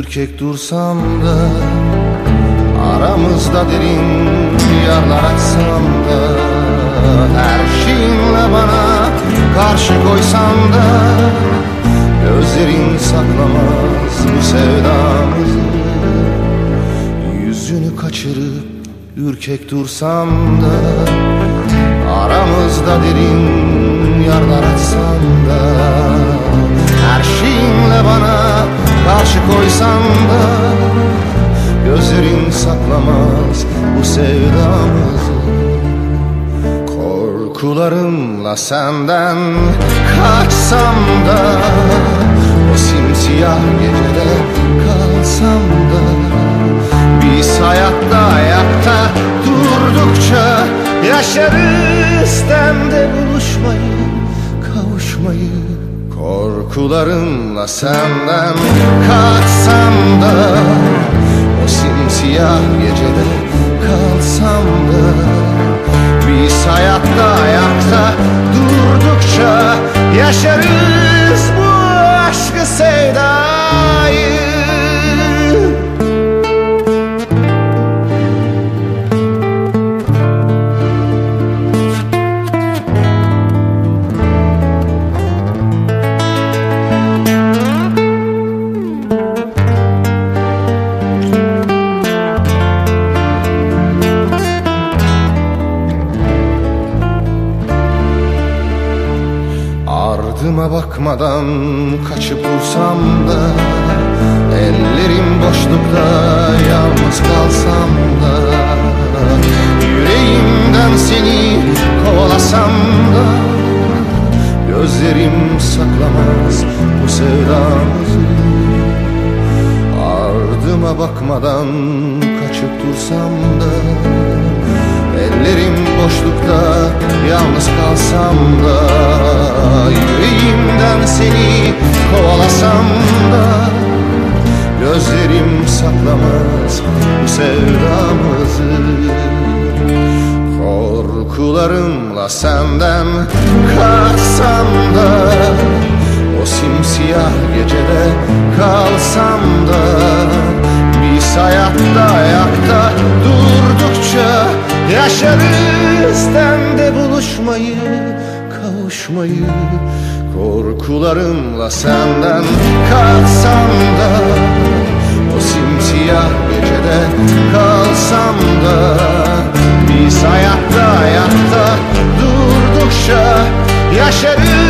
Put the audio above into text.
ürkek dursam da, aramızda derin yaralar açsam da, her şeyinle bana karşı koysam da, gözlerin saklamaz bu sevdamızı. Yüzünü kaçırıp ürkek dursam da, aramızda derin yaralar açsam da, her şeyinle bana karşı koysam da, gözlerin saklamaz bu sevdamızı. Korkularımla senden kaçsam da, o simsiyah gecede kalsam da, biz hayatta ayakta durdukça yaşarız tende buluşmayı, kavuşmayı. Korkularımla senden kaçsam da, o simsiyah gecede kalsam da, biz hayatta ayakta durdukça yaşarız bu aşkı, sevdayı. Ardıma bakmadan kaçıp dursam da, ellerim boşlukta yalnız kalsam da, yüreğimden seni kovalasam da, gözlerim saklamaz bu sevdamızı. Ardıma bakmadan kaçıp dursam da, ellerim boşlukta yalnız kalsam da, yüreğimden seni kovalasam da, gözlerim saklamaz bu sevdamızı. Korkularımla senden kaçsam da, o simsiyah gecede kalsam da, biz hayatta ayakta durdukça yaşarız tende buluşmayı, kavuşmayı. Korkularımla senden kaçsam da, o simsiyah gecede kalsam da, biz hayatta ayakta durdukça yaşarız